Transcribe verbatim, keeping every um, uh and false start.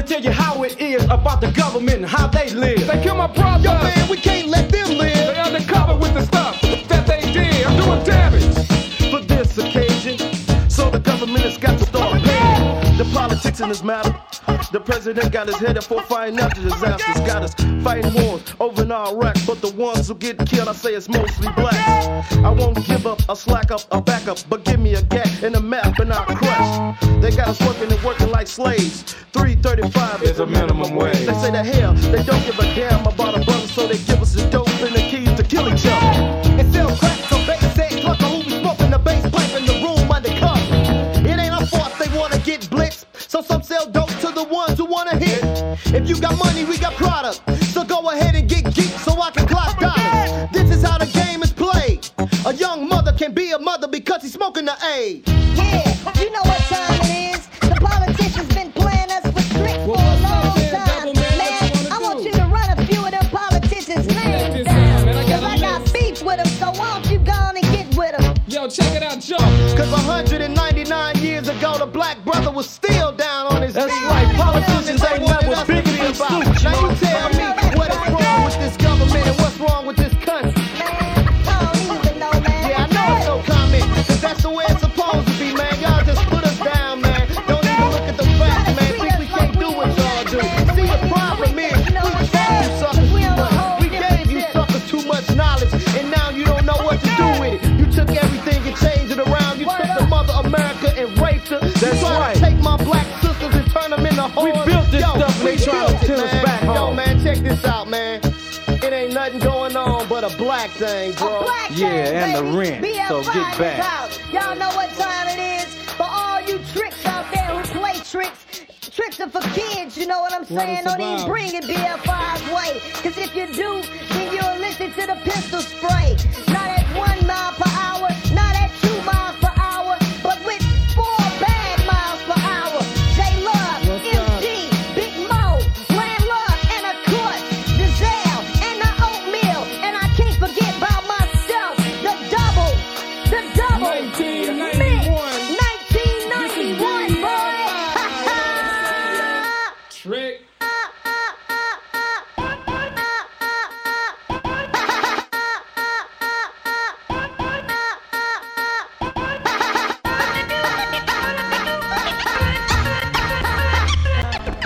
tell you how it is about the government and how they live. They kill my brother. Yo, man, we can't let them live. They undercover with the stuff that they did. I'm doing damage for this occasion. So the government has got to start paying. The politics in this matter. The president got his head for fighting after disasters. Got us fighting wars over in Iraq. But the ones who get killed, I say it's mostly blacks. I won't give up, a slack up, a back up. But give me a gap and a map and I'll crash. They got us working and working like slaves. three thirty-five is a minimum wage. They say the hell, they don't give a damn about a brother. So they give us the dope and the keys to kill each other. And sell crack, so bass said clucker who be smoking the bass pipe in the room undercover. It ain't our fault they wanna get blitzed. So some sell dope to the ones who wanna hit. If you got money, we got product. So go ahead and get geek so I can clock dollars. This is how the game is played. A young mother can be a mother because he's smoking the A. Yeah, you know what time it is. The politicians been playing us for tricks for a long time. Man, I want you to run a few of them politicians' names down. Cause I got beef with them, so why don't you go on and get with them? Yo, check it out, Joe. Cause one hundred ninety-nine years ago, the black brother was still down on his That's knees. right, politicians ain't nothing but biggity and about. stoops. Now you tell me what is wrong with this government and what's wrong with this country. Man, I don't even know, man. Yeah, I know it's no comment, cause that's the way it's supposed to be, man. Y'all just put us down, man. Don't even look at the facts, man. Think we can't do what y'all do. See, the problem is, we gave you suckers too much. We gave you suckers too much knowledge, and now you don't know what to do with it. You took everything and changed it around. You took the mother America and raped her. That's you right. to take my black sisters and turn them into whores. We built this Yo, stuff, we they trying to built it, send us man. back Yo, home. man, check this out, man. It ain't nothing going on but a black thing, bro. A black Yeah, thing, and the baby. rent, B F so get five back. is out. Y'all know what time it is. For all you tricks out there who play tricks, tricks are for kids, you know what I'm saying? it's Don't even about. bring it B F five's way. Cause if you do, then you're